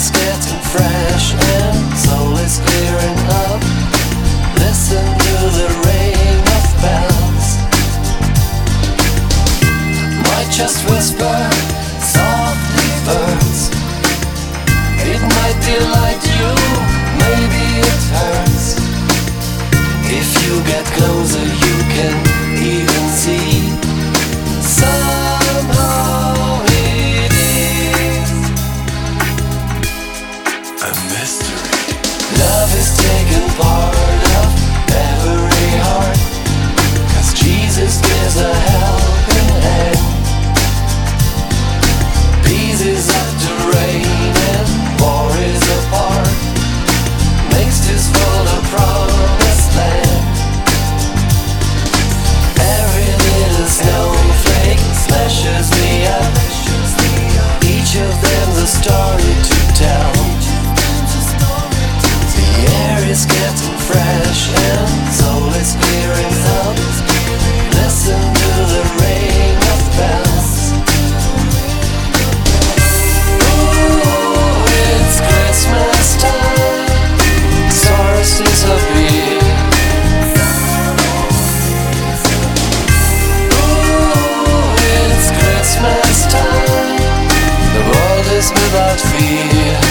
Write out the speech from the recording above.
is getting fresh and soul is clearing up. Listen to the ring of bells. Might just whisper softly birds. It might delight you, maybe it hurts. If you get closer you can even see. Somehow it is a mystery. Love is taken part of every heart, 'cause Jesus gives a helping hand. Peace is up to rain and war is apart, makes this world a promised land. Every little snowflake smashes me up, each of them's a story to tell. The air is getting fresh and soul is clearing up. Listen to the ring of bells. Ooh, it's Christmas time, stars disappear. Ooh, it's Christmas time, the world is without fear.